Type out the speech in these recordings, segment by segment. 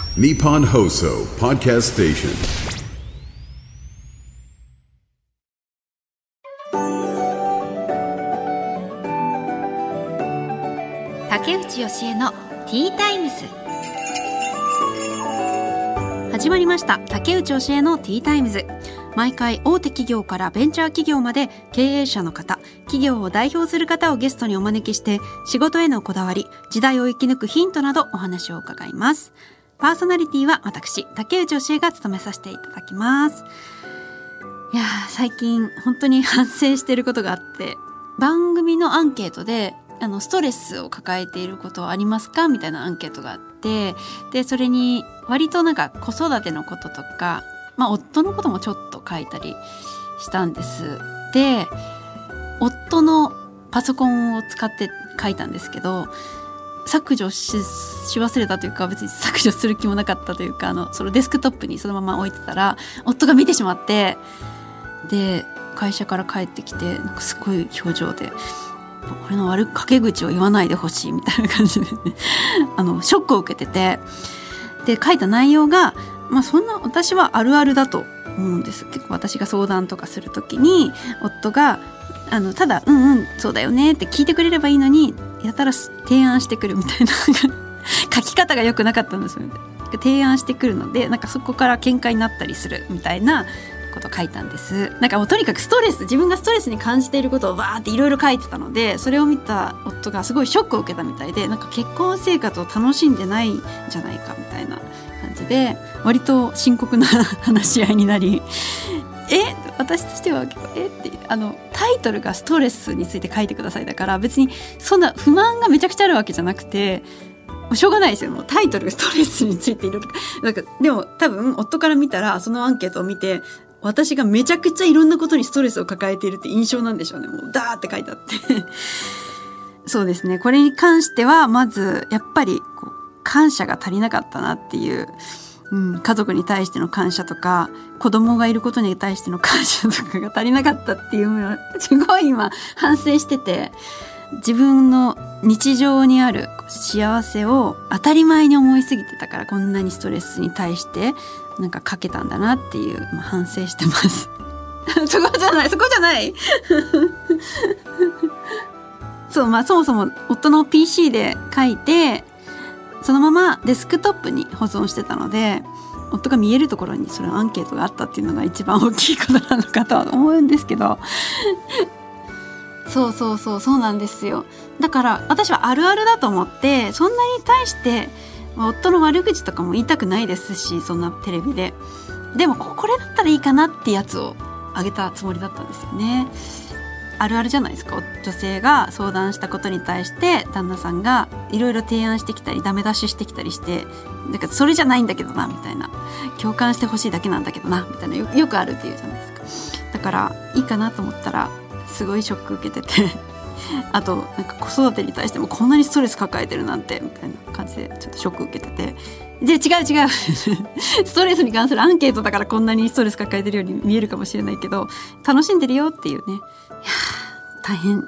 Nippon Hoso Podcast Station。 竹内義恵のティータイムズ。始まりました。竹内義恵のティータイムズ。毎回大手企業からベンチャー企業まで経営者の方、企業を代表する方をゲストにお招きして、仕事へのこだわり、時代を生き抜くヒントなどお話を伺います。パーソナリティは私、竹内義恵が務めさせていただきます。いやー、最近本当に反省していることがあって、番組のアンケートでストレスを抱えていることはありますかみたいなアンケートがあって、でそれに割となんか子育てのこととか、夫のこともちょっと書いたりしたんです。で、夫のパソコンを使って書いたんですけど、削除 し忘れたというか、別に削除する気もなかったというか、そのデスクトップにそのまま置いてたら夫が見てしまって、で会社から帰ってきて、なんかすごい表情で、俺の陰口を言わないでほしいみたいな感じで、ね、ショックを受けてて、で書いた内容が、そんな私はあるあるだと思うんです。結構私が相談とかするときに、夫がただそうだよねって聞いてくれればいいのに、やたら提案してくるみたいな書き方が良くなかったんですよね。提案してくるので、なんかそこから喧嘩になったりするみたいなことを書いたんです。なんかもうとにかく自分がストレスに感じていることをバーっていろいろ書いてたので、それを見た夫がすごいショックを受けたみたいで、なんか結婚生活を楽しんでないんじゃないかみたいな感じで、割と深刻な話し合いになり、私としては結構ってタイトルがストレスについて書いてくださいだから、別にそんな不満がめちゃくちゃあるわけじゃなくて、しょうがないですよ。もうタイトルがストレスについていろいろ、なんかでも多分夫から見たら、そのアンケートを見て、私がめちゃくちゃいろんなことにストレスを抱えているって印象なんでしょうね。もうダーって書いてあってそうですね、これに関してはまずやっぱり感謝が足りなかったなっていう、家族に対しての感謝とか、子供がいることに対しての感謝とかが足りなかったっていうのをすごい今反省してて、自分の日常にある幸せを当たり前に思いすぎてたから、こんなにストレスに対してなんかかけたんだなっていう、反省してますそこじゃないそう、そもそも夫の PC で書いて、そのままデスクトップに保存してたので、夫が見えるところにそのアンケートがあったっていうのが一番大きいことなのかとは思うんですけどそうなんですよ。だから私はあるあるだと思って、そんなに対して夫の悪口とかも言いたくないですし、そんなテレビで。でもこれだったらいいかなってやつをあげたつもりだったんですよね。あるあるじゃないですか。女性が相談したことに対して旦那さんがいろいろ提案してきたり、ダメ出ししてきたりして、だからそれじゃないんだけどなみたいな、共感してほしいだけなんだけどなみたいな、よくあるっていうじゃないですか。だからいいかなと思ったらすごいショック受けててあとなんか子育てに対してもこんなにストレス抱えてるなんてみたいな感じでちょっとショック受けてて、で違うストレスに関するアンケートだからこんなにストレス抱えてるように見えるかもしれないけど、楽しんでるよっていうね。いや大変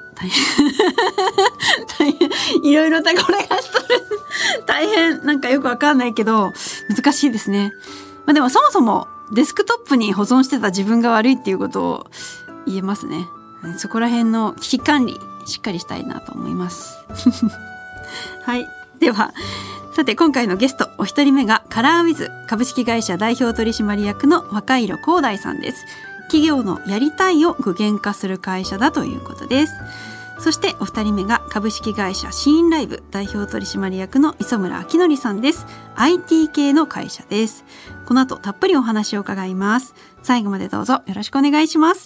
いろいろこれがストレス大変、なんかよくわかんないけど難しいですね。でもそもそもデスクトップに保存してた自分が悪いっていうことを言えますね。そこら辺の危機管理しっかりしたいなと思いますはい、ではさて今回のゲストお一人目がカラーウィズ株式会社代表取締役の若色光大さんです。企業のやりたいを具現化する会社だということです。そしてお二人目が株式会社シーンライブ代表取締役の磯村明則さんです。 IT 系の会社です。この後たっぷりお話を伺います。最後までどうぞよろしくお願いします。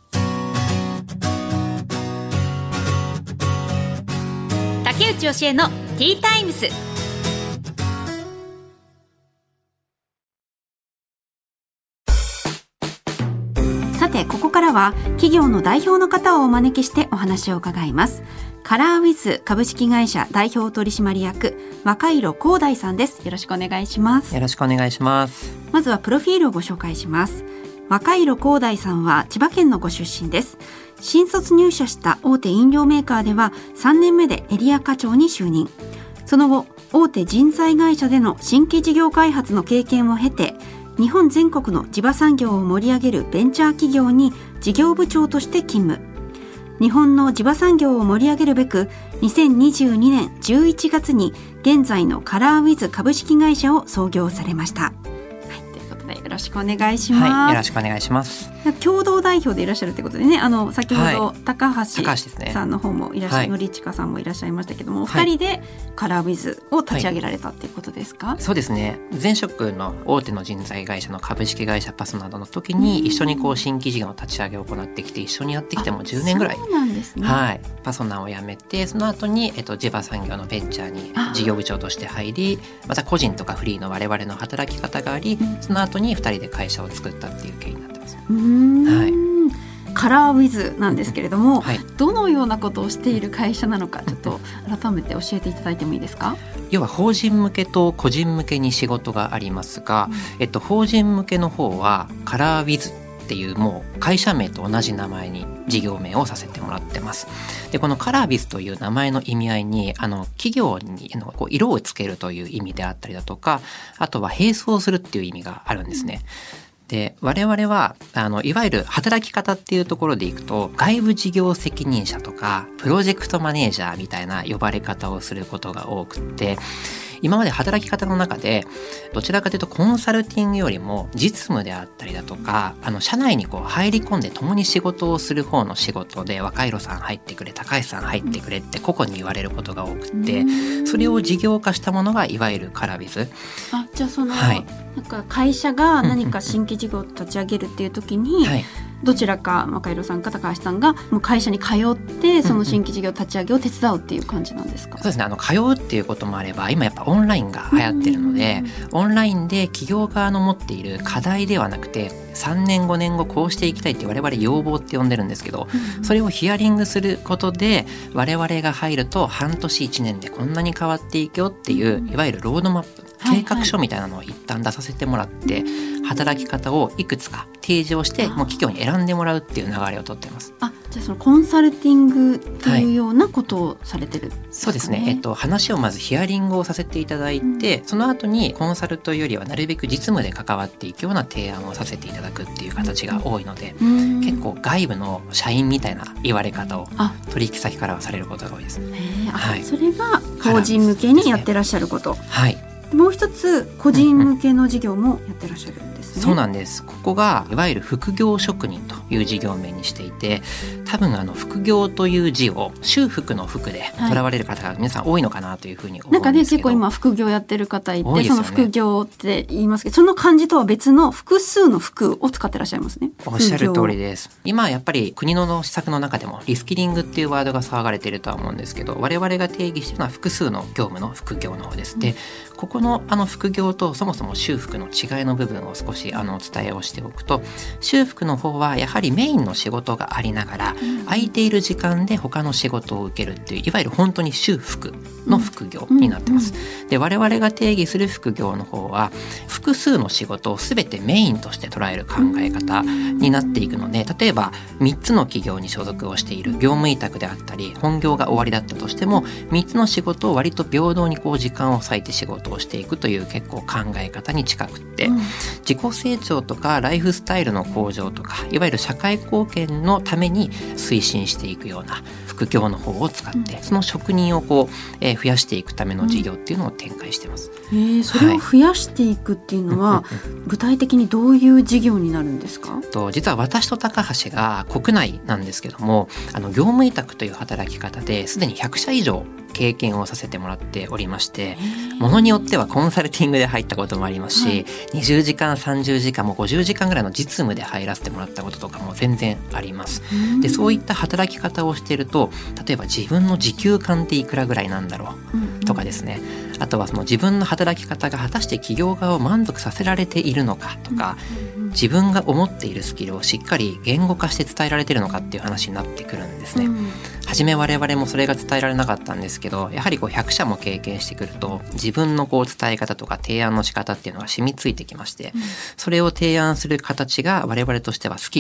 竹内義恵のティータイムス。さてここからは企業の代表の方をお招きしてお話を伺います。カラーウィズ株式会社代表取締役若色光大さんです。よろしくお願いします。 よろしくお願いします。 まずはプロフィールをご紹介します。若色光大さんは千葉県のご出身です。新卒入社した大手飲料メーカーでは3年目でエリア課長に就任。 その後大手人材会社での新規事業開発の経験を経て、日本全国の地場産業を盛り上げるベンチャー企業に事業部長として勤務。日本の地場産業を盛り上げるべく2022年11月に現在のカラーウィズ株式会社を創業されました。よろしくお願いします。 はい、よろしくお願いします。 共同代表でいらっしゃるということでね、先ほど、高橋さんの方もいらっしゃい、森近さんもいらっしゃいましたけども、お二人でカラーウィズを立ち上げられたっていうことですか？ そうですね。前職の大手の人材会社の株式会社パソなどの時に一緒に新規事業の立ち上げを行ってきて、一緒にやってきても10年ぐらい。 そうなんですね。 はい、パソナを辞めて、その後に、地場産業のベンチャーに事業部長として入り、また個人とかフリーの我々の働き方があり、その後に2人で会社を作ったっていう経緯になってます。はい、 カラーウィズなんですけれども、 はい、 どのようなことをしている会社なのか、ちょっと改めて教えていただいてもいいですか？ 要は法人向けと個人向けに仕事がありますが、法人向けの方はカラーウィズっていうもう会社名と同じ名前に事業名をさせてもらってます。でこのカラービズという名前の意味合いに企業に色をつけるという意味であったりだとか、あとは並走するっていう意味があるんですね。で我々はいわゆる働き方っていうところでいくと、外部事業責任者とかプロジェクトマネージャーみたいな呼ばれ方をすることが多くって、今まで働き方の中でどちらかというとコンサルティングよりも実務であったりだとか、社内に入り込んで共に仕事をする方の仕事で、若弘さん入ってくれ、高橋さん入ってくれって個々に言われることが多くて、それを事業化したものがいわゆるカラビズ。 じゃあなんか会社が何か新規事業を立ち上げるっていう時に、どちらか若弘さんか高橋さんがもう会社に通ってその新規事業立ち上げを手伝うっていう感じなんですか？ そうですね。通うっていうこともあれば、今やっぱオンラインが流行ってるので、オンラインで企業側の持っている課題ではなくて、3年5年後こうしていきたいって我々要望って呼んでるんですけど、それをヒアリングすることで我々が入ると半年1年でこんなに変わっていくよっていう、いわゆるロードマップ、計画書みたいなのを一旦出させてもらって、働き方をいくつか提示をしてもう企業に選んでもらうっていう流れをとっています。 じゃあそのコンサルティングっていうようなことをされてるんですかね？ そうですね。話をまずヒアリングをさせていただいて、その後にコンサルというよりはなるべく実務で関わっていくような提案をさせていただくっていう形が多いので、結構外部の社員みたいな言われ方を取引先からはされることが多いです。 それが法人向けにやってらっしゃること。 はい。 もう一つ個人向けの事業もやってらっしゃるんですね。 そうなんです。ここがいわゆる副業職人という事業名にしていて、多分副業という字を修復の服でとらわれる方が皆さん多いのかなというふうに思うんですけど、 なんかね、結構今副業やってる方いて、 多いですよね。 その副業って言いますけど、その漢字とは別の複数の服を使ってらっしゃいますね。 おっしゃる通りです。今やっぱり国の施策の中でもリスキリングっていうワードが騒がれているとは思うんですけど、我々が定義しているのは複数の業務の副業の方です。でここの副業とそもそも修復の違いの部分を少しお伝えをしておくと、修復の方はやはりメインの仕事がありながら、空いている時間で他の仕事を受けるっていう、いわゆる本当に修復の副業になってます。で我々が定義する副業の方は複数の仕事を全てメインとして捉える考え方になっていくので、例えば3つの企業に所属をしている業務委託であったり本業が終わりだったとしても、3つの仕事を割と平等に時間を割いて仕事をしていくという結構考え方に近くって、自己成長とかライフスタイルの向上とか、いわゆる社会貢献のために推進していくような副業の方を使って、その職人を増やしていくための事業っていうのを展開してます。 それを増やしていくっていうのは、具体的にどういう事業になるんですか？ 実は私と高橋が国内なんですけども、業務委託という働き方ですでに100社以上経験をさせてもらっておりまして、ものによってはコンサルティングで入ったこともありますし、20時間30時間も50時間ぐらいの実務で入らせてもらったこととかも全然あります。でそういった働き方をしていると、例えば自分の時給感っていくらぐらいなんだろうとかですね、あとはその自分の働き方が果たして企業側を満足させられているのかとか、自分が思っているスキルをしっかり言語化して伝えられているのかっていう話になってくるんですね。初め我々もそれが伝えられなかったんですけど、やはり100社も経験してくると自分の伝え方とか提案の仕方っていうのが染みついてきまして、それを提案する形が我々としてはスキルに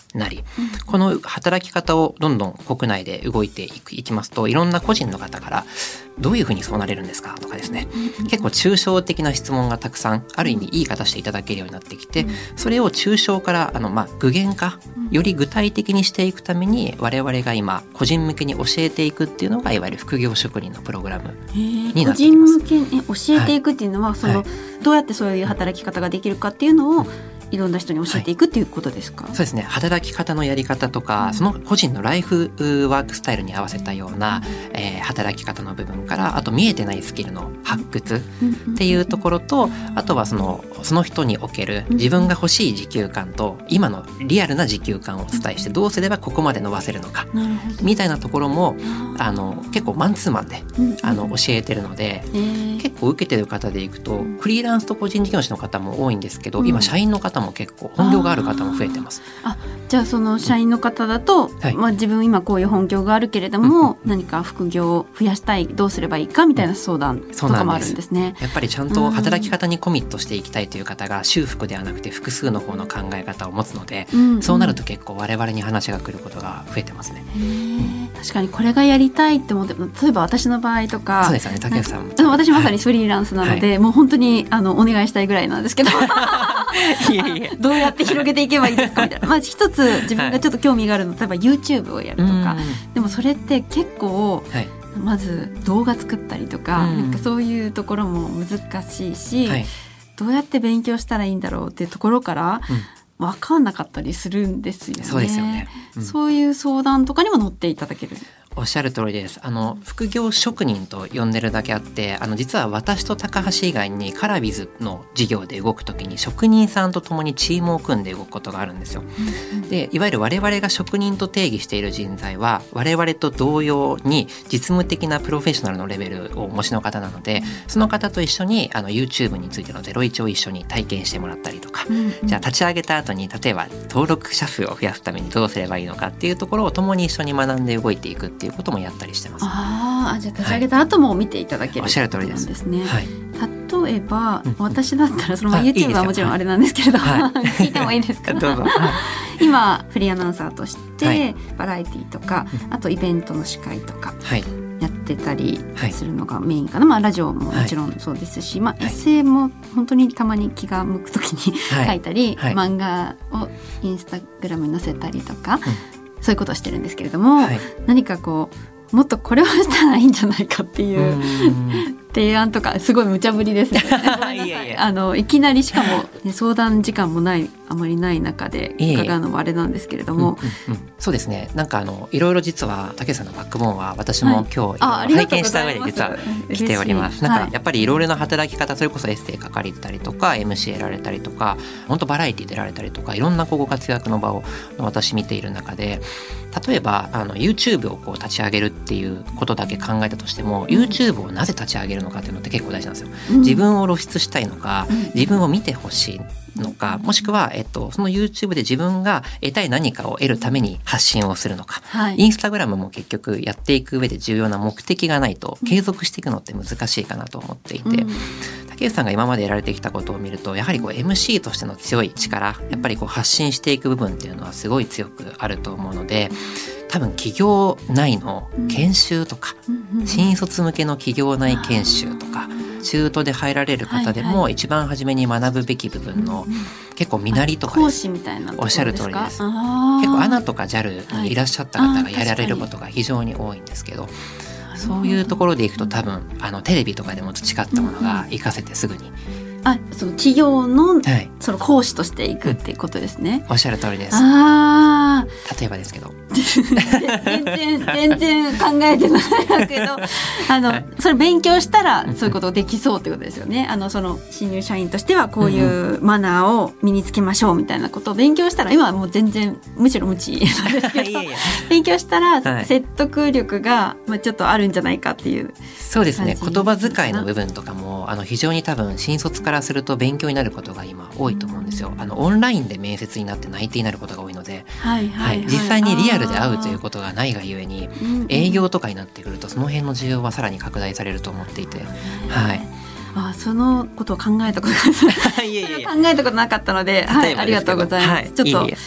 なり、この働き方をどんどん国内で動いていきますと、いろんな個人の方からどういうふうにそうなれるんですかとかですね、結構抽象的な質問がたくさんある意味いい方していただけるようになってきて、それを抽象から具現化、より具体的にしていくために我々が今個人向けに教えていくっていうのがいわゆる副業職人のプログラムになっています。 個人向けに教えていくっていうのは、どうやってそういう働き方ができるかっていうのをいろんな人に教えていくっていうことですか？ そうですね。働き方のやり方とか、その個人のライフワークスタイルに合わせたような、働き方の部分から、あと見えてないスキルの発掘っていうところと、あとはその人における自分が欲しい時給感と今のリアルな時給感をお伝えして、どうすればここまで伸ばせるのかみたいなところも結構マンツーマンで教えてるので、結構受けてる方でいくとフリーランスと個人事業主の方も多いんですけど、今社員の方も結構本業がある方も増えてます。 じゃあその社員の方だと、自分今こういう本業があるけれども、何か副業を増やしたい、どうすればいいかみたいな相談とかもあるんですね。 やっぱりちゃんと働き方にコミットしていきたいという方が修復ではなくて複数の方の考え方を持つので、そうなると結構我々に話が来ることが増えてますね。 確かにこれがやりたいって思って、例えば私の場合とか、 そうですよね、竹内さんも私まさにフリーランスなので、もう本当にお願いしたいぐらいなんですけどどうやって広げていけばいいですかみたいな、一つ自分がちょっと興味があるの、例えば YouTube をやるとか、でもそれって結構、まず動画作ったりとか、なんかそういうところも難しいし、どうやって勉強したらいいんだろうっていうところから分かんなかったりするんですよね。 そうですよね。 そういう相談とかにも乗っていただける。 おっしゃる通りです。副業職人と呼んでるだけあって、実は私と高橋以外にカラビズの事業で動くときに職人さんと共にチームを組んで動くことがあるんですよ。で、いわゆる我々が職人と定義している人材は我々と同様に実務的なプロフェッショナルのレベルをお持ちの方なので、その方と一緒にYouTube についての01を一緒に体験してもらったりとか、じゃあ立ち上げた後に例えば登録者数を増やすためにどうすればいいのかっていうところを共に一緒に学んで動いていくっていうこともやったりしてます。 じゃあ立ち上げた後も見ていただける、 おっしゃる通りです。 ですね。例えば、私だったらそのYouTube はもちろんあれなんですけれど、聞いてもいいですか？ どうぞ。 今フリーアナウンサーとしてバラエティとか、あとイベントの司会とかやってたりするのがメインかな。ラジオももちろんそうですし、エッセイも本当にたまに気が向くときに書いたり、漫画をインスタグラムに載せたりとか、そういうことをしてるんですけれども、何かこうもっとこれをしたらいいんじゃないかっていう提案とか、すごい無茶ぶりですね。いきなり、しかも、相談時間もあまりない中で伺うのもあれなんですけれども、 そうですね。なんかいろいろ実は竹内さんのバックボーンは私も今日拝見した上で実は来ております。なんかやっぱりいろいろな働き方、それこそエッセイ書かれたりとか MC やられたりとか、本当バラエティ出られたりとか、いろんなご活躍の場を私見ている中で、例えばYouTube を立ち上げるっていうことだけ考えたとしても、YouTube をなぜ立ち上げるのかっていうのって結構大事なんですよ。自分を露出したいのか、自分を見てほしいのか、もしくは、その YouTube で自分が得たい何かを得るために発信をするのか、インスタグラムも結局やっていく上で重要な目的がないと継続していくのって難しいかなと思っていて、竹内さんが今までやられてきたことを見ると、やはりMC としての強い力、やっぱり発信していく部分っていうのはすごい強くあると思うので、多分企業内の研修とか、新卒向けの企業内研修とか、中途で入られる方でも一番初めに学ぶべき部分の結構身なりとか、 講師みたいなところですか？ おっしゃる通りです。結構ANAとか JAL にいらっしゃった方がやられることが非常に多いんですけど、そういうところでいくと多分テレビとかでも培ったものが活かせてすぐに、 その企業の、その講師としていくっていうことですね。 おっしゃる通りです。例えばですけど全然考えてないけどそれ勉強したらそういうことできそうってことですよね。その新入社員としてはこういうマナーを身につけましょうみたいなことを勉強したら、今はもう全然むしろ無知なんですけど勉強したら説得力がちょっとあるんじゃないかっていう。 そうですね。言葉遣いの部分とかも非常に多分新卒からすると勉強になることが今多いと思うんですよ。オンラインで面接になって内定になることが多いので、実際にリアルで会うということがないがゆえに、営業とかになってくるとその辺の需要はさらに拡大されると思っていて、 そのことを考えたこと考えたことなかったので、ありがとうございます。ちょっと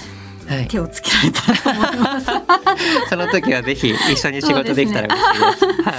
手をつけられたらと思います、 その時はぜひ一緒に仕事できたら嬉しいです。はい、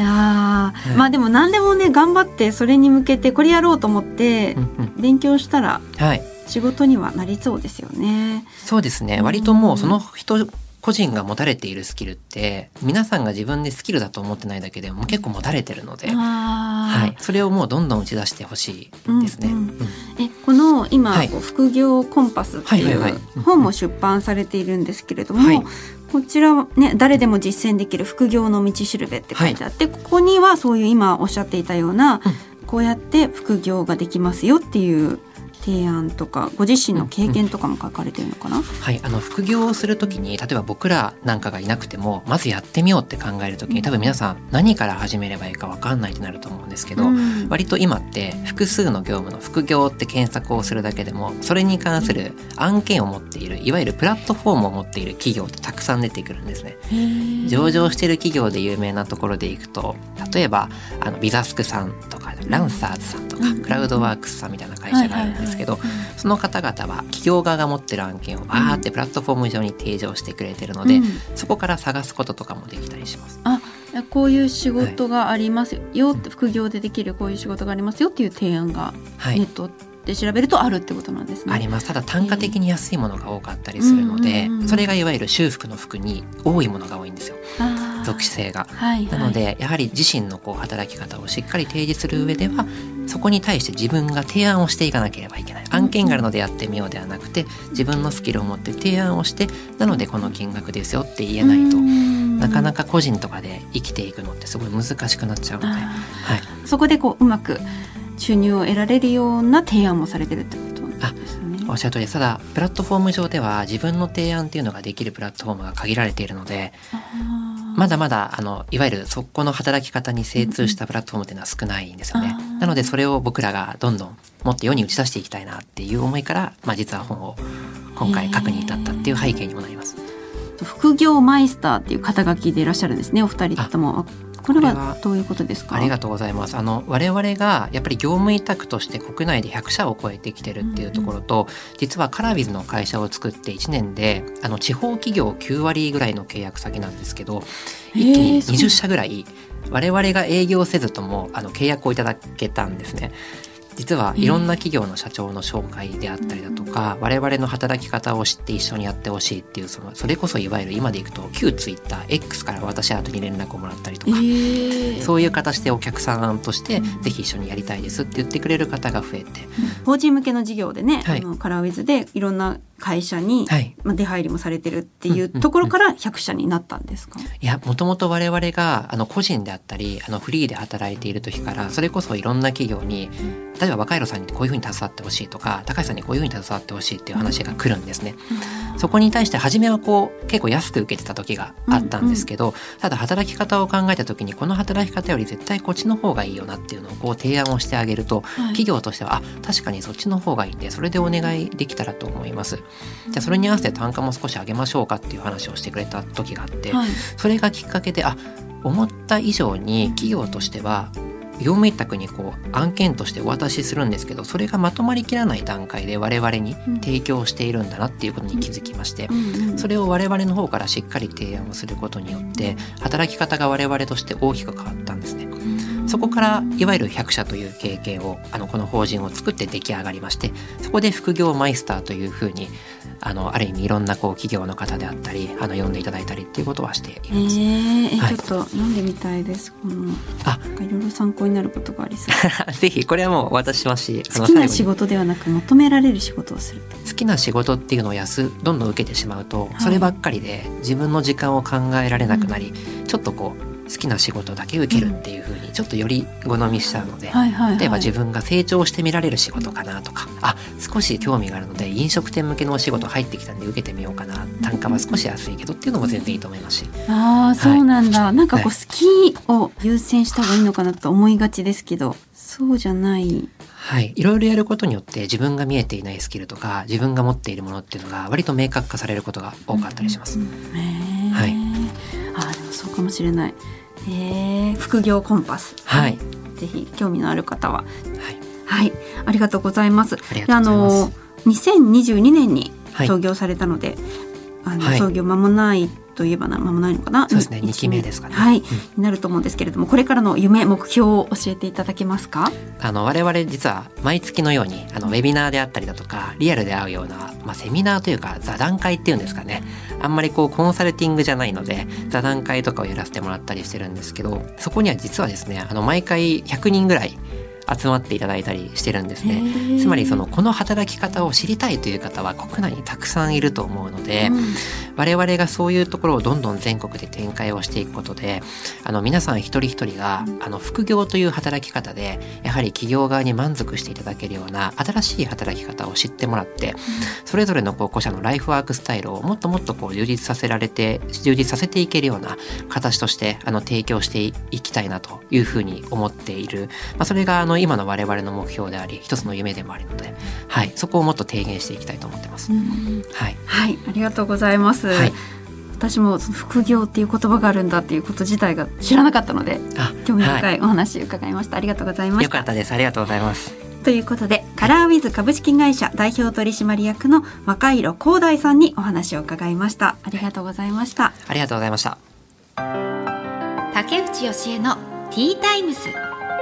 いや、まあでも何でもね頑張ってそれに向けてこれやろうと思って勉強したら仕事にはなりそうですよね。 そうですね、割ともうその人個人が持たれているスキルって皆さんが自分でスキルだと思ってないだけでも結構持たれてるので、はい、それをもうどんどん打ち出してほしいですね。 この今、副業コンパスっていう本も出版されているんですけれども、こちらはね、誰でも実践できる副業の道しるべって書いてあって、ここにはそういう今おっしゃっていたような、こうやって副業ができますよっていう提案とかご自身の経験とかも書かれてるのかな。 はい、副業をするときに例えば僕らなんかがいなくてもまずやってみようって考えるときに多分皆さん何から始めればいいか分かんないってなると思うんですけど、割と今って複数の業務の副業って検索をするだけでもそれに関する案件を持っているいわゆるプラットフォームを持っている企業ってたくさん出てくるんですね。上場している企業で有名なところでいくと例えばビザスクさんとかランサーズさんとかクラウドワークスさんみたいな会社があるんですけど、その方々は企業側が持ってる案件をバーってプラットフォーム上に提示してくれてるので、そこから探すこととかもできたりします。 こういう仕事がありますよ、副業でできるこういう仕事がありますよっていう提案がネットで調べるとあるってことなんですね。 あります。ただ単価的に安いものが多かったりするので、それがいわゆる修復の服に多いものが多いんですよ、属性が。なのでやはり自身の働き方をしっかり提示する上ではそこに対して自分が提案をしていかなければいけない。案件があるのでやってみようではなくて自分のスキルを持って提案をして、なのでこの金額ですよって言えないとなかなか個人とかで生きていくのってすごい難しくなっちゃうので、 そこでうまく収入を得られるような提案もされてるってことなんですね。 おっしゃる通りです。ただプラットフォーム上では自分の提案っていうのができるプラットフォームが限られているので、まだまだいわゆるそこの働き方に精通したプラットフォームっていうのは少ないんですよね。なのでそれを僕らがどんどんもっと世に打ち出していきたいなっていう思いから、実は本を今回書くに至ったっていう背景にもなります。 副業マイスターっていう肩書きでいらっしゃるんですね、お二人とも。これはどういうことですか？ ありがとうございます。我々がやっぱり業務委託として国内で100社を超えてきてるっていうところと、実はカラビズの会社を作って1年で地方企業9割ぐらいの契約先なんですけど、一気に20社ぐらい我々が営業せずとも契約をいただけたんですね。実はいろんな企業の社長の紹介であったりだとか、我々の働き方を知って一緒にやってほしいっていうそれこそいわゆる今でいくと旧ツイッター X から私宛に連絡をもらったりとか、そういう形でお客さんとしてぜひ一緒にやりたいですって言ってくれる方が増えて、 法人向けの事業でね、カラーウィズでいろんな会社に、出入りもされてるっていうところから100社になったんですか？ いや、もともと我々が個人であったりフリーで働いている時からそれこそいろんな企業に例えば若弘さんにこういうふうに携わってほしいとか高橋さんにこういうふうに携わってほしいっていう話が来るんですね。そこに対して初めは結構安く受けてた時があったんですけど、ただ働き方を考えた時にこの働き方より絶対こっちの方がいいよなっていうのを提案をしてあげると、企業としては確かにそっちの方がいいんでそれでお願いできたらと思います。じゃあそれに合わせて単価も少し上げましょうかっていう話をしてくれた時があって、それがきっかけで思った以上に企業としては業務委託に案件としてお渡しするんですけど、それがまとまりきらない段階で我々に提供しているんだなっていうことに気づきまして、それを我々の方からしっかり提案をすることによって働き方が我々として大きく変わったんですね。そこからいわゆる100社という経験をこの法人を作って出来上がりまして、そこで副業マイスターというふうにある意味いろんな企業の方であったり呼んでいただいたりっていうことはしています。 ちょっと読んでみたいです。いろいろ参考になることがありそうぜひこれはもうお渡ししますし、 好きな仕事ではなく求められる仕事をする。 好きな仕事っていうのをどんどん受けてしまうと、そればっかりで自分の時間を考えられなくなり、ちょっと好きな仕事だけ受けるっていう風にちょっとより好みしちゃうので、例えば自分が成長して見られる仕事かなとか、少し興味があるので飲食店向けのお仕事入ってきたんで受けてみようかな、単価は少し安いけどっていうのも全然いいと思いますし。 そうなんだ。なんか好きを優先した方がいいのかなと思いがちですけど、そうじゃない。 いろいろやることによって自分が見えていないスキルとか自分が持っているものっていうのが割と明確化されることが多かったりします。 でもそうかもしれない。副業コンパス、ぜひ興味のある方は、ありがとうございます。2022年に創業されたので、創業間もないといえば間もないのかな。 そうですね、2期目ですかね。 になると思うんですけれども、これからの夢目標を教えていただけますか？ 我々実は毎月のようにウェビナーであったりだとかリアルで会うような、セミナーというか座談会っていうんですかね、あんまりコンサルティングじゃないので座談会とかをやらせてもらったりしてるんですけど、そこには実はですね毎回100人ぐらい集まっていただいたりしてるんですね。つまりこの働き方を知りたいという方は国内にたくさんいると思うので、我々がそういうところをどんどん全国で展開をしていくことで、皆さん一人一人が副業という働き方でやはり企業側に満足していただけるような新しい働き方を知ってもらって、それぞれの個々のライフワークスタイルをもっともっと充実させていけるような形として提供していきたいなというふうに思っている、それが今の我々の目標であり一つの夢でもあるので、そこをもっと提言していきたいと思ってます。 ありがとうございます。私も副業っていう言葉があるんだっていうこと自体が知らなかったので興味深いお話伺いました。ありがとうございました。 よかったです。ありがとうございます。 ということで、カラーウィズ株式会社代表取締役の若色光大さんにお話を伺いました。ありがとうございました。 ありがとうございました。 竹内義恵のティータイムス。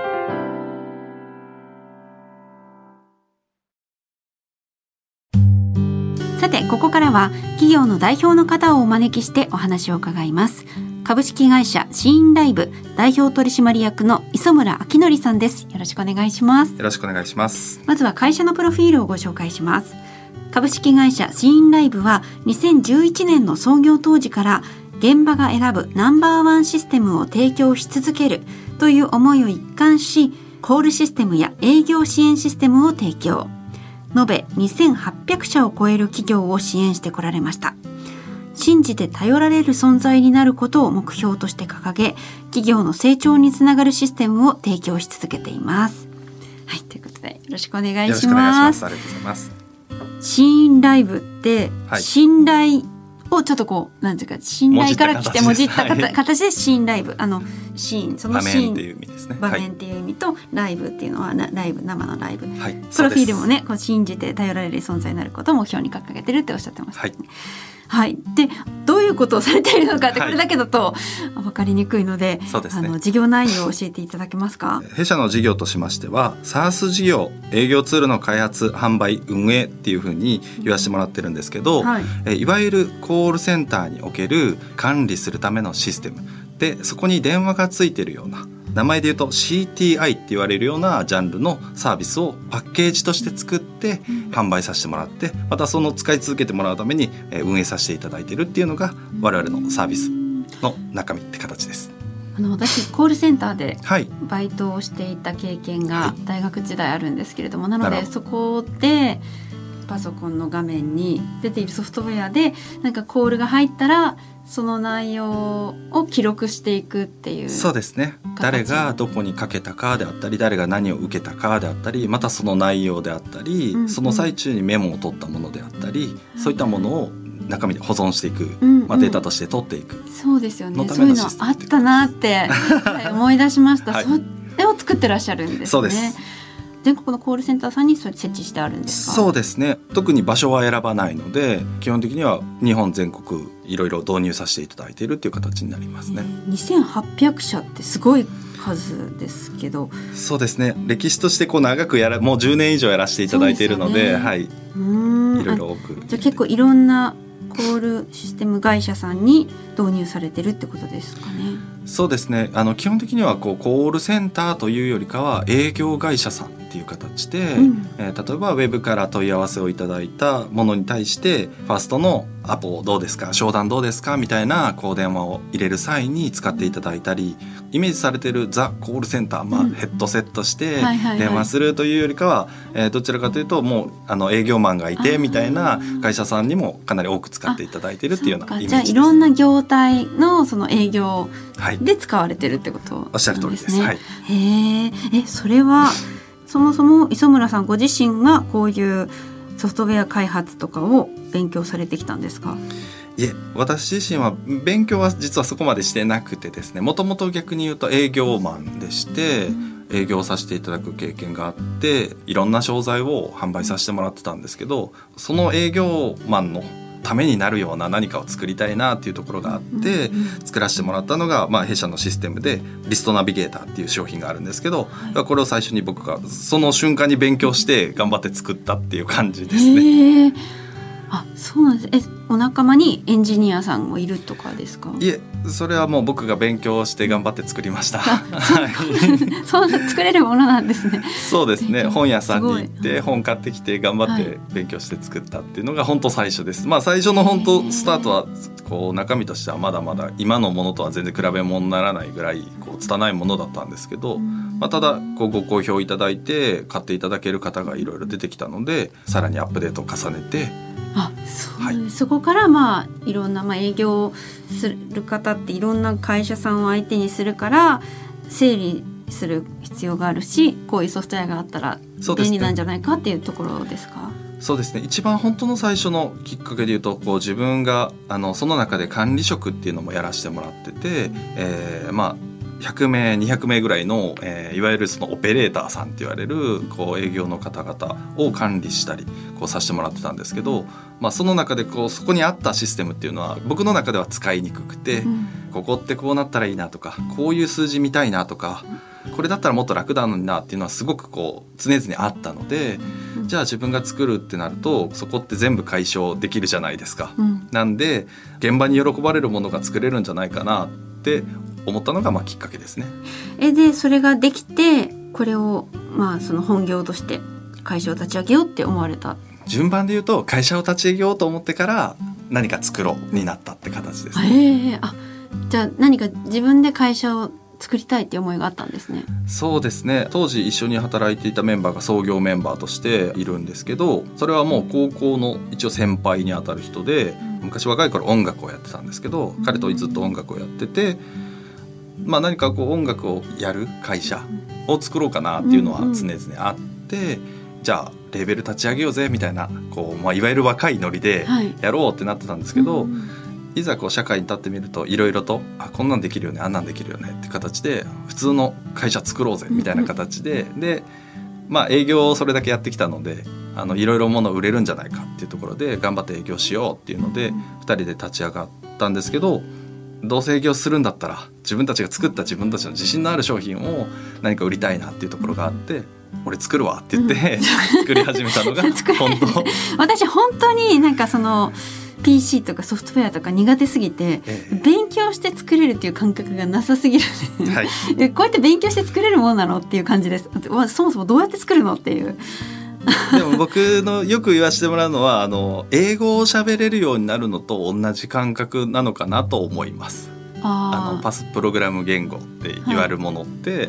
さて、ここからは企業の代表の方をお招きしてお話を伺います。株式会社シーンライブ代表取締役の磯村明則さんです。よろしくお願いします。 よろしくお願いします。 まずは会社のプロフィールをご紹介します。株式会社シーンライブは2011年の創業当時から現場が選ぶナンバーワンシステムを提供し続けるという思いを一貫し、コールシステムや営業支援システムを提供。延べ2800社を超える企業を支援してこられました。信じて頼られる存在になることを目標として掲げ、企業の成長につながるシステムを提供し続けています。ということでよろしくお願いします。 よろしくお願いします。ありがとうございます。 シーンライブって、信頼をちょっとなんていうか、信頼から来てもじった形でシーンライブ、シーン、そのシーン場面っていう意味ですね。 場面っていう意味と、ライブっていうのはライブ、生のライブ、プロフィールもね、信じて頼られる存在になることを目標に掲げてるっておっしゃってましたね。で、どういうことをされているのかって、これだけだと分かりにくいので、事業内容を教えていただけますか？ 弊社の事業としましては SaaS 事業、営業ツールの開発、販売、運営っていうふうに言わせてもらってるんですけど、いわゆるコールセンターにおける管理するためのシステムで、そこに電話がついてるような、名前で言うと CTI って言われるようなジャンルのサービスをパッケージとして作って販売させてもらって、またその使い続けてもらうために運営させていただいているっていうのが我々のサービスの中身って形です。 私コールセンターでバイトをしていた経験が大学時代あるんですけれども、なのでそこでパソコンの画面に出ているソフトウェアでコールが入ったらその内容を記録していくっていう。 そうですね。誰がどこにかけたかであったり、誰が何を受けたかであったり、またその内容であったり、その最中にメモを取ったものであったり、そういったものを中身で保存していく、データとして取っていく。 そうですよね。そういうのあったなって思い出しました。それを作ってらっしゃるんですね。 そうです。 全国のコールセンターさんにそれ設置してあるんですか？ そうですね。特に場所は選ばないので、基本的には日本全国いろいろ導入させていただいているっていう形になりますね。 2800社ってすごい数ですけど。 そうですね。歴史として長くもう10年以上やらせていただいているので、いろいろ多く。 じゃあ結構いろんなコールシステム会社さんに導入されてるってことですかね？ そうですね。基本的にはコールセンターというよりかは営業会社さんっていう形で、例えばウェブから問い合わせをいただいたものに対してファーストのアポどうですか、商談どうですかみたいな電話を入れる際に使っていただいたり、イメージされているザ・コールセンター、ヘッドセットして電話するというよりかは、どちらかというともう営業マンがいてみたいな会社さんにもかなり多く使っていただいているっていうようなイメージです。 じゃあいろんな業態のその営業で使われてるってことなんですね。 おっしゃる通りです。 それはそもそも磯村さんご自身がこういうソフトウェア開発とかを勉強されてきたんですか？ いえ、私自身は勉強は実はそこまでしてなくてですね、もともと逆に言うと営業マンでして、 営業させていただく経験があって、いろんな商材を販売させてもらってたんですけど、その営業マンのためになるような何かを作りたいなっていうところがあって、作らせてもらったのが、弊社のシステムでリストナビゲーターっていう商品があるんですけど、これを最初に僕がその瞬間に勉強して頑張って作ったっていう感じですね。 あ、そうなんです。お仲間にエンジニアさんがいるとかですか？ いえ、それはもう僕が勉強して頑張って作りました。 そう作れるものなんですね。 そうですね。本屋さんに行って本買ってきて頑張って勉強して作ったっていうのが本当最初です。最初の本当スタートはこう中身としてはまだまだ今のものとは全然比べ物にならないぐらいこう拙いものだったんですけど、ただこうご好評いただいて買っていただける方がいろいろ出てきたので、さらにアップデートを重ねて、 そこからいろんな営業する方っていろんな会社さんを相手にするから整理する必要があるし、こういうソフトウェアがあったら便利なんじゃないかっていうところですか？ そうですね。一番本当の最初のきっかけで言うと、こう自分がその中で管理職っていうのもやらせてもらってて、100名200名ぐらいの、いわゆるそのオペレーターさんって言われるこう営業の方々を管理したりこうさせてもらってたんですけど、その中でそこにあったシステムっていうのは僕の中では使いにくくて、ここってこうなったらいいなとか、こういう数字見たいなとか、これだったらもっと楽なのになっていうのはすごくこう常々あったので、じゃあ自分が作るってなるとそこって全部解消できるじゃないですか。なんで現場に喜ばれるものが作れるんじゃないかなって思ったのがきっかけですね。 でそれができて、これをその本業として会社を立ち上げようって思われた？ 順番で言うと会社を立ち上げようと思ってから何か作ろうになったって形ですね。 じゃあ何か自分で会社を作りたいって思いがあったんですね。 そうですね。当時一緒に働いていたメンバーが創業メンバーとしているんですけど、それはもう高校の一応先輩にあたる人で、昔若い頃音楽をやってたんですけど、彼とずっと音楽をやってて、何かこう音楽をやる会社を作ろうかなっていうのは常々あって、じゃあレーベル立ち上げようぜみたいなこう、いわゆる若いノリでやろうってなってたんですけど、いざこう社会に立ってみるといろいろとこんなんできるよね、あんなんできるよねって形で普通の会社作ろうぜみたいな形で、営業をそれだけやってきたのでいろいろ物売れるんじゃないかっていうところで頑張って営業しようっていうので2人で立ち上がったんですけど、どうせ営業するんだったら自分たちが作った自分たちの自信のある商品を何か売りたいなっていうところがあって、俺作るわって言って作り始めたのが本当私本当にその PC とかソフトウェアとか苦手すぎて、勉強して作れるっていう感覚がなさすぎるこうやって勉強して作れるものなのっていう感じです。そもそもどうやって作るのっていう。 でも僕のよく言わせてもらうのは英語を喋れるようになるのと同じ感覚なのかなと思います。プログラム言語って言われるものって、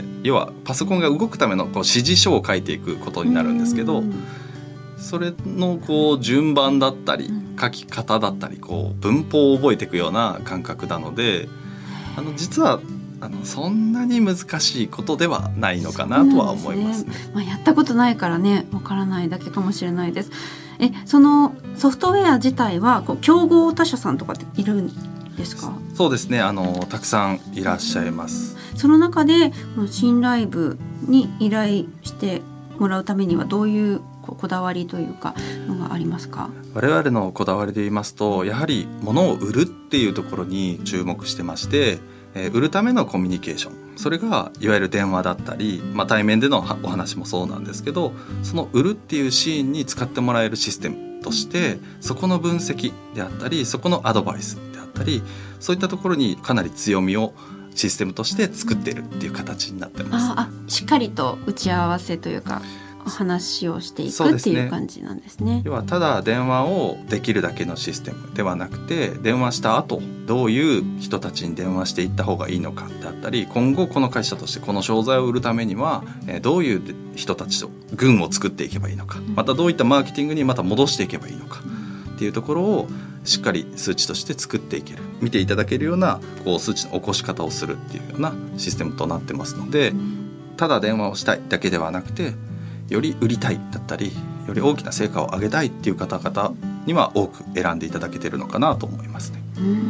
要はパソコンが動くための指示書を書いていくことになるんですけど、それの順番だったり書き方だったり文法を覚えていくような感覚なので、実はそんなに難しいことではないのかなとは思いますね。 やったことないからね、わからないだけかもしれないです。そのソフトウェア自体は競合他社さんとかっているんですか？ そうですね。たくさんいらっしゃいます。 その中で新ライブに依頼してもらうためにはどういうこだわりというかのがありますか？ 我々のこだわりで言いますと、やはり物を売るっていうところに注目してまして、売るためのコミュニケーション、それがいわゆる電話だったり、対面でのお話もそうなんですけど、その売るっていうシーンに使ってもらえるシステムとして、そこの分析であったり、そこのアドバイスであったり、そういったところにかなり強みをシステムとして作っているっていう形になってます。 しっかりと打ち合わせというか話をしていくっていう感じなんですね。 要はただ電話をできるだけのシステムではなくて、電話した後どういう人たちに電話していった方がいいのかだったり、今後この会社としてこの商材を売るためにはどういう人たちと軍を作っていけばいいのか、またどういったマーケティングにまた戻していけばいいのかっていうところをしっかり数値として作っていける、見ていただけるような数値の起こし方をするっていうようなシステムとなってますので、ただ電話をしたいだけではなくて、より売りたいだったり、より大きな成果を上げたいっていう方々には多く選んでいただけているのかなと思いますね。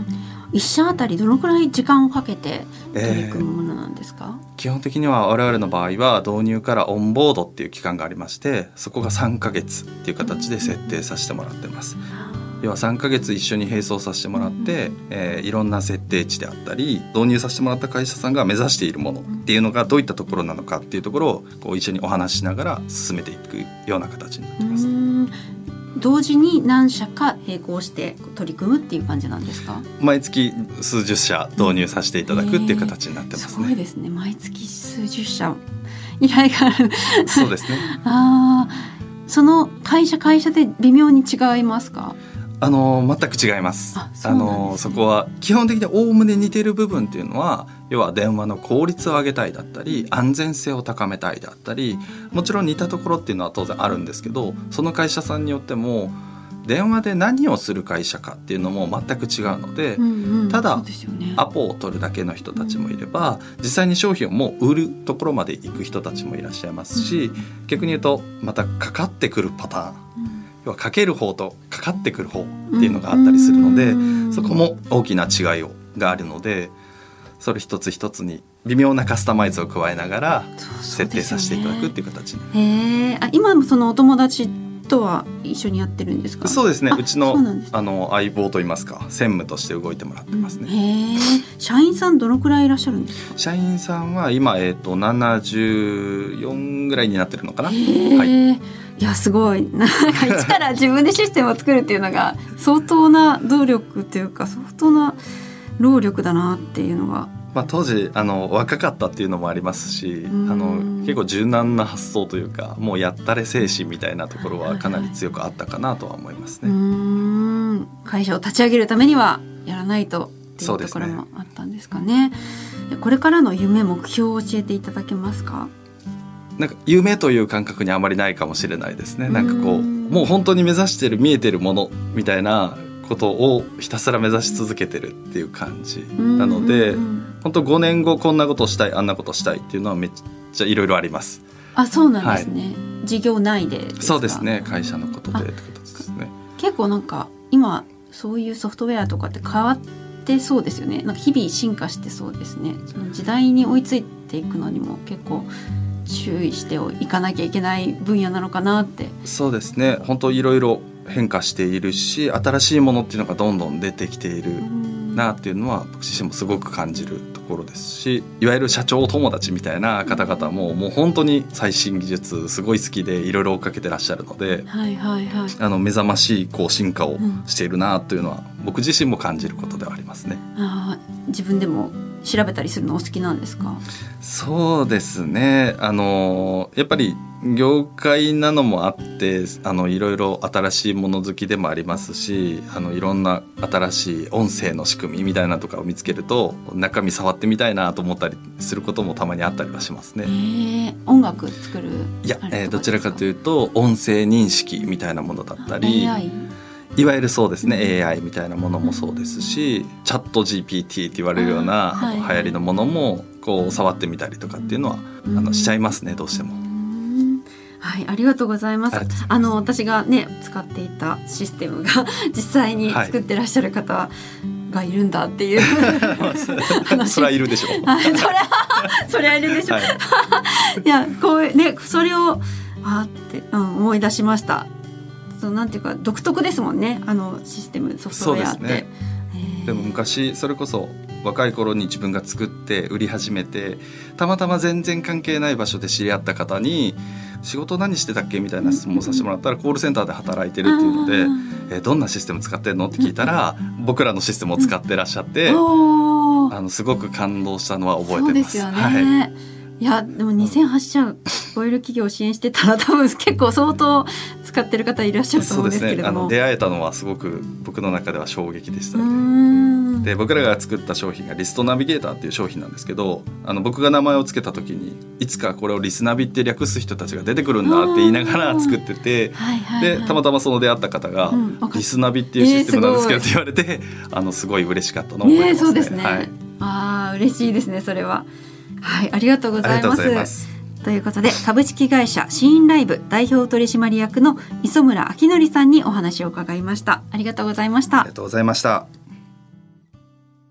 1社あたりどのくらい時間をかけて取り組むものなんですか？ 基本的には我々の場合は導入からオンボードっていう期間がありまして、そこが3ヶ月っていう形で設定させてもらってます。要は3ヶ月一緒に並走させてもらって、いろんな設定値であったり導入させてもらった会社さんが目指しているものっていうのがどういったところなのかっていうところをこう一緒にお話しながら進めていくような形になってます。 同時に何社か並行して取り組むっていう感じなんですか？ 毎月数十社導入させていただくっていう形になってますね。 すごいですね。毎月数十社依頼があるそうですねその会社で微妙に違いますか？ 全く違います。そこは基本的におおむね似てる部分っていうのは、要は電話の効率を上げたいだったり安全性を高めたいだったり、もちろん似たところっていうのは当然あるんですけど、その会社さんによっても電話で何をする会社かっていうのも全く違うので、ただ、アポを取るだけの人たちもいれば、実際に商品をもう売るところまで行く人たちもいらっしゃいますし、逆に言うとまたかかってくるパターン、要はかける方とかかってくる方っていうのがあったりするので、そこも大きな違いがあるので、それ一つ一つに微妙なカスタマイズを加えながら設定させていただくっていう形に。 今もそのお友達とは一緒にやってるんですか？ そうですね。うちの相棒といいますか、専務として動いてもらってますね。 社員さんどのくらいいらっしゃるんですか？ 社員さんは今、74ぐらいになってるのかな。 いやすごいなんか一から自分でシステムを作るっていうのが相当な努力というか相当な労力だなっていうのが、 当時若かったっていうのもありますし、結構柔軟な発想というか、もうやったれ精神みたいなところはかなり強くあったかなとは思いますね。 会社を立ち上げるためにはやらないとっていうところもあったんですかね。これからの夢目標を教えていただけますか？ なんか夢という感覚にあまりないかもしれないですね。なんかこうもう本当に目指してる見えてるものみたいなことをひたすら目指し続けてるっていう感じなので、本当5年後こんなことしたいあんなことしたいっていうのはめっちゃいろいろあります。 そうなんですね。事業内でですか？そうですね。会社のことでってことですね。 結構なんか今そういうソフトウェアとかって変わってそうですよね。なんか日々進化してそうですね。その時代に追いついていくのにも結構注意していかなきゃいけない分野なのかなって。 そうですね。本当いろいろ変化しているし、新しいものっていうのがどんどん出てきているなっていうのは僕自身もすごく感じるところですし、いわゆる社長友達みたいな方々ももう本当に最新技術すごい好きでいろいろ追っかけてらっしゃるので、目覚ましい進化をしているなというのは僕自身も感じることではありますね。 自分でも調べたりするのお好きなんですか？ そうですね。やっぱり業界なのもあっていろいろ新しいもの好きでもありますし、いろんな新しい音声の仕組みみたいなとかを見つけると中身触ってみたいなと思ったりすることもたまにあったりはしますね。 音楽作る？ いや、どちらかというと音声認識みたいなものだったり、いわゆるそうですね、AI みたいなものもそうですし、チャット GPT って言われるような流行りのものもこう触ってみたりとかっていうのはしちゃいますね、どうしても。 ありがとうございます。私がね使っていたシステムが実際に作ってらっしゃる方がいるんだっていう、 それはいるでしょう。 それはいるでしょう。いやこうねそれをって思い出しました。なんていうか独特ですもんね、システムソフトウェアって。そうですね。 でも昔それこそ若い頃に自分が作って売り始めて、たまたま全然関係ない場所で知り合った方に仕事何してたっけみたいな質問をさせてもらったら、コールセンターで働いてるっていうので、どんなシステム使ってんのって聞いたら僕らのシステムを使ってらっしゃって、すごく感動したのは覚えてます。そうですよね。 いやでも2008社超える企業を支援してたら多分結構相当使ってる方いらっしゃると思うんですけれども。 出会えたのはすごく僕の中では衝撃でしたね。で僕らが作った商品がリストナビゲーターっていう商品なんですけど、僕が名前を付けた時にいつかこれをリスナビって略す人たちが出てくるんだって言いながら作ってて、でたまたまその出会った方が、リスナビっていうシステムなんですけどって言われて、すごい嬉しかったのを覚えてますね。 そうですね。嬉しいですねそれは。ありがとうございます。ということで株式会社シーンライブ代表取締役の磯村明則さんにお話を伺いました。ありがとうございました。 ありがとうございました。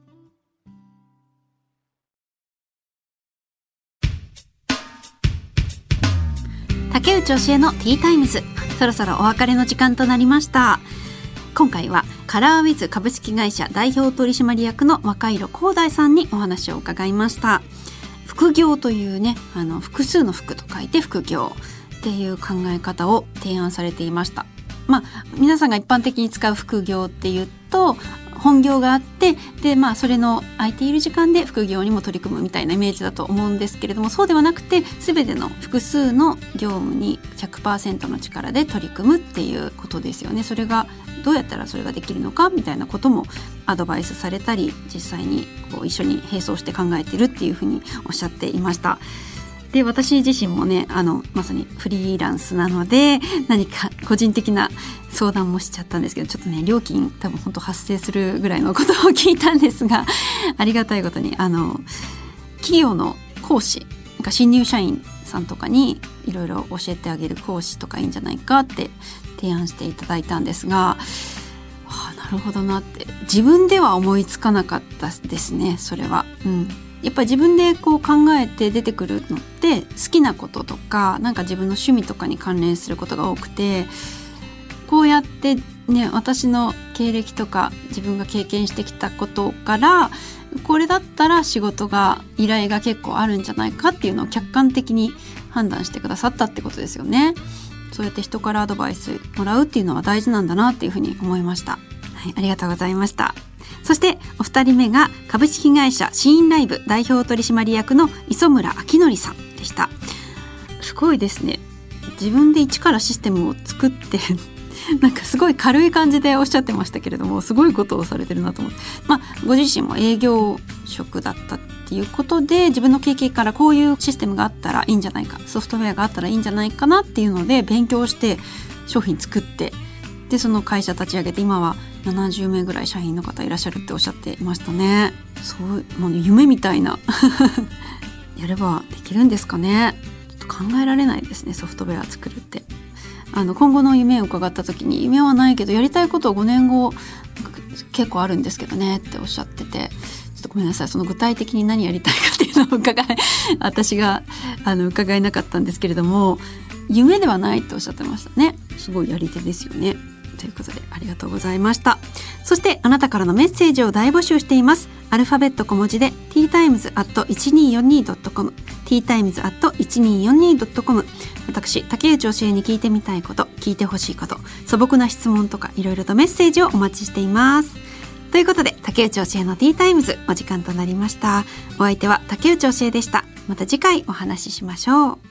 内教えのティータイムズ、そろそろお別れの時間となりました。今回はカラーウィズ株式会社代表取締役の若色光大さんにお話を伺いました。副業というね、複数の副と書いて副業っていう考え方を提案されていました。皆さんが一般的に使う副業っていうと本業があって、でそれの空いている時間で副業にも取り組むみたいなイメージだと思うんですけれども、そうではなくて全ての複数の業務に 100% の力で取り組むっていうことですよね。それがどうやったらそれができるのかみたいなこともアドバイスされたり、実際に一緒に並走して考えてるっていうふうにおっしゃっていました。で、私自身もね、まさにフリーランスなので何か個人的な相談もしちゃったんですけど、ちょっとね料金多分本当発生するぐらいのことを聞いたんですが、ありがたいことに企業の講師、新入社員さんとかにいろいろ教えてあげる講師とかいいんじゃないかって提案していただいたんですが、なるほどなって自分では思いつかなかったですね。それは、やっぱり自分で考えて出てくるのって好きなこととかなんか自分の趣味とかに関連することが多くて、こうやってね、私の経歴とか自分が経験してきたことからこれだったら仕事が依頼が結構あるんじゃないかっていうのを客観的に判断してくださったってことですよね。そうやって人からアドバイスもらうっていうのは大事なんだなっていうふうに思いました。ありがとうございました。そしてお二人目が株式会社シーンライブ代表取締役の磯村明則さんでした。すごいですね。自分で一からシステムを作ってなんかすごい軽い感じでおっしゃってましたけれども、すごいことをされてるなと思って、ご自身も営業職だったっていうことで自分の経験からこういうシステムがあったらいいんじゃないか、ソフトウェアがあったらいいんじゃないかなっていうので勉強して商品作って、でその会社立ち上げて今は70名ぐらい社員の方いらっしゃるっておっしゃっていましたね。もう夢みたいなやればできるんですかね。ちょっと考えられないですね、ソフトウェア作るって。今後の夢を伺った時に、夢はないけどやりたいことを5年後結構あるんですけどねっておっしゃってて、ちょっとごめんなさい、その具体的に何やりたいかっていうのを私が伺えなかったんですけれども、夢ではないっておっしゃってましたね。すごいやり手ですよね。ということでありがとうございました。そしてあなたからのメッセージを大募集しています。アルファベット小文字で teatimes@1242.com teatimes@1242.com。 私竹内教えに聞いてみたいこと、聞いてほしいこと、素朴な質問とかいろいろとメッセージをお待ちしています。ということで竹内教えのティータイムズお時間となりました。お相手は竹内教えでした。また次回お話ししましょう。